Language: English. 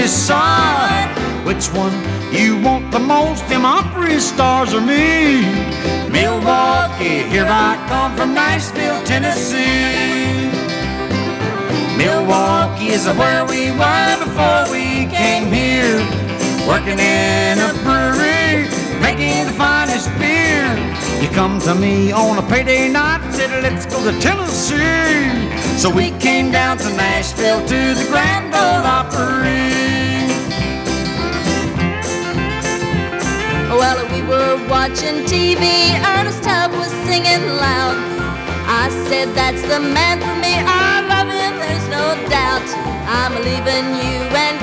decide which one you want the most, them Opry stars or me. Milwaukee, here I come from Nashville, Tennessee. Milwaukee is where we were before we came here, working in a brewery, making the finest beer. You come to me on a payday night and said, let's go to Tennessee. So we came down to Nashville to the Grand Ole Opry. Well, we were watching TV, Ernest Tubb was singing loud. I said, that's the man for me, I love him, there's no doubt. I'm leaving you and